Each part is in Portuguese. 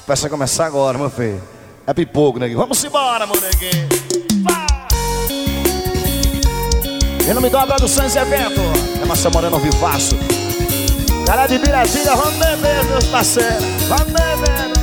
Vai começar agora, meu filho. É pipoco, neguinho. Vamos embora, meu neguinho. Em nome da Produções e Evento, é Márcia Moreno ao vivaço. Cara de Biratinga, vamos beber, meus parceiros. Vamos beber.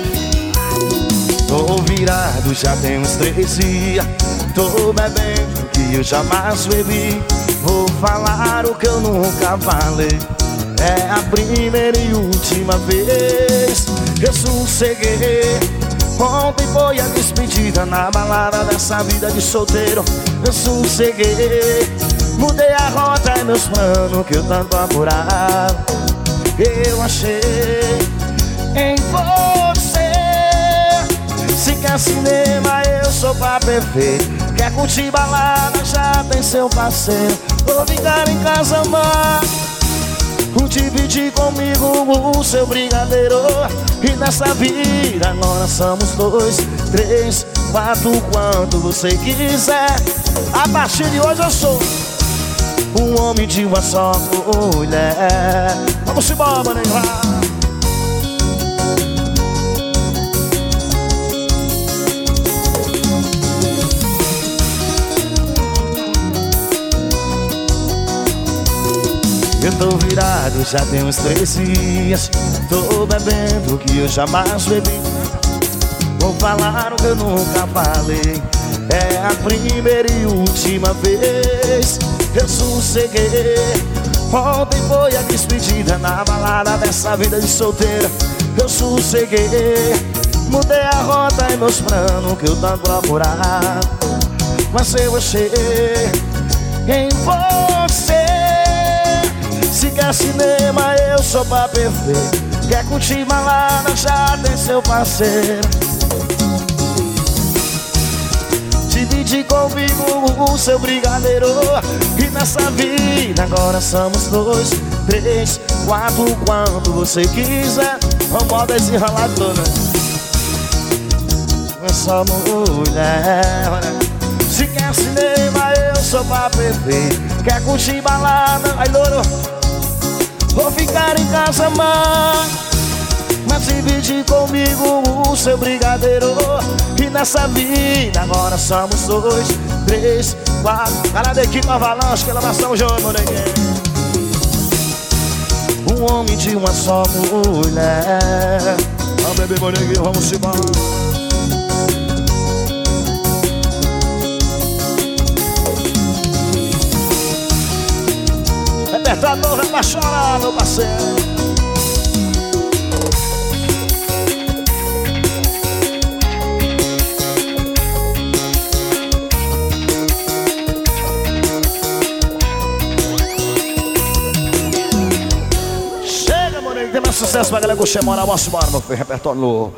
Tô virado, já tem uns 3 dias. Tô bebendo que eu jamais bebi. Vou falar o que eu nunca falei. É a primeira e última vez que eu sosseguei. Ontem foi a despedida na balada dessa vida de solteiro. Eu sosseguei, mudei a rota e meus planos que eu tanto apurava. Eu achei em você. Se quer cinema, eu sou pra perfeito. Quer curtir balada, já tem seu parceiro. Vou ficar em casa, amar. Dividir comigo o seu brigadeiro. E nessa vida agora somos 2, 3, 4, quanto você quiser. A partir de hoje eu sou um homem de uma só mulher. Vamos embora, maninho. Eu tô virado, já tem uns 3 dias. Tô bebendo que eu jamais bebi. Vou falar o que eu nunca falei. É a primeira e última vez que eu sosseguei. Ontem foi a despedida na balada dessa vida de solteira. Eu sosseguei, mudei a rota e meus planos que eu tanto procurava. Mas eu achei em você. Se quer cinema, eu sou pra perfeito. Quer curtir balada, já tem seu parceiro. Divide comigo o seu brigadeiro. E nessa vida agora somos 2, 3, 4, quanto você quiser. Vamos botar esse enrolado todo, né? Eu sou mulher. Se quer cinema, eu sou pra perfeito. Quer curtir balada, ai louro, vou ficar em casa, mas divide comigo o seu brigadeiro. E nessa vida agora somos 2, 3, 4. Cara da equipe Avalanche, que ela vai São João, meu neguinho. Um homem de uma só mulher. Vamos beber, meu neguinho, vamos embora. Repertório vai pra chorar, meu parceiro. Chega, moleque, tem mais sucesso pra galera que moral. Vamos embora, meu filho. Repertório novo.